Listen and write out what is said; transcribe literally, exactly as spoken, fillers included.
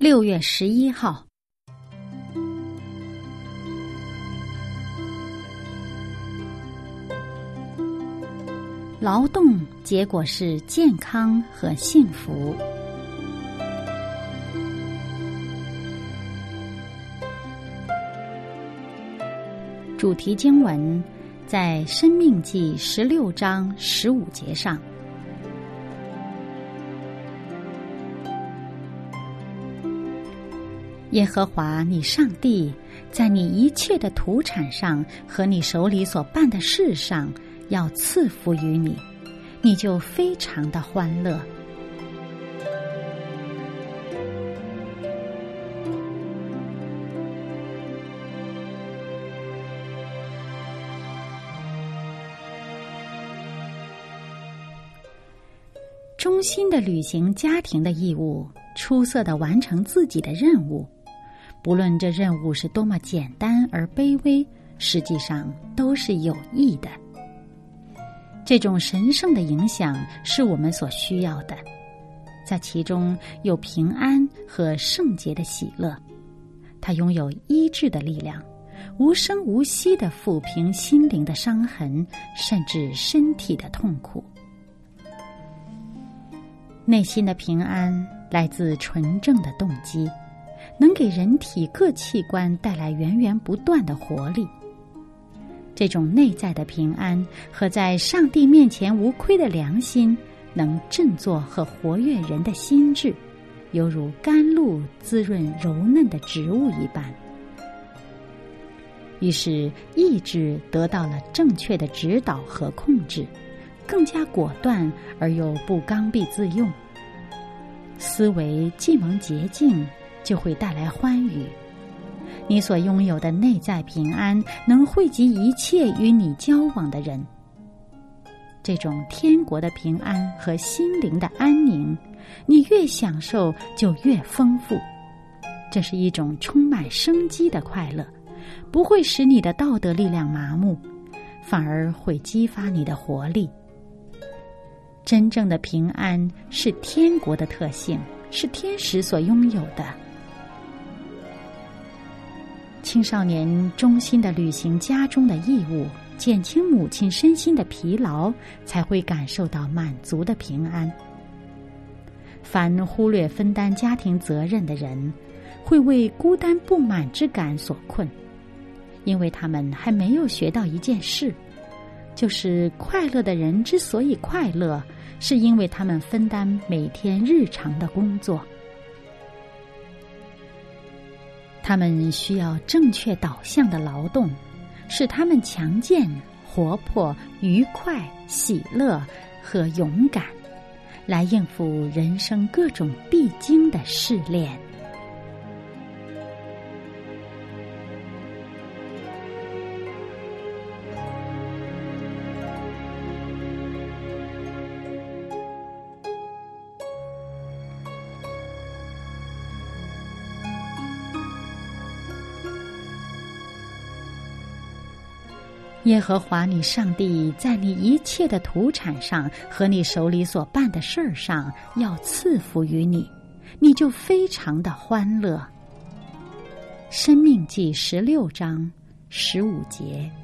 六月十一号，劳动结果是健康和幸福。主题经文在《申命记》十六章十五节上。耶和华你上帝在你一切的土产上和你手里所办的事上要赐福于你，你就非常的欢乐。忠心的履行家庭的义务，出色的完成自己的任务，不论这任务是多么简单而卑微，实际上都是有益的。这种神圣的影响是我们所需要的，在其中有平安和圣洁的喜乐，它拥有医治的力量，无声无息地抚平心灵的伤痕，甚至身体的痛苦。内心的平安来自纯正的动机，能给人体各器官带来源源不断的活力。这种内在的平安和在上帝面前无愧的良心，能振作和活跃人的心智，犹如甘露滋润柔嫩的植物一般。于是意志得到了正确的指导和控制，更加果断而又不刚愎自用。思维既蒙洁净，就会带来欢愉。你所拥有的内在平安，能惠及一切与你交往的人。这种天国的平安和心灵的安宁，你越享受就越丰富。这是一种充满生机的快乐，不会使你的道德力量麻木，反而会激发你的活力。真正的平安是天国的特性，是天使所拥有的。青少年忠心地履行家中的义务，减轻母亲身心的疲劳，才会感受到满足的平安。凡忽略分担家庭责任的人，会为孤单不满之感所困，因为他们还没有学到一件事，就是快乐的人之所以快乐，是因为他们分担每天日常的工作。他们需要正确导向的劳动，使他们强健、活泼、愉快、喜乐和勇敢，来应付人生各种必经的试炼。耶和华你上帝在你一切的土产上和你手里所办的事儿上要赐福于你，你就非常的欢乐。申命记十六章十五节。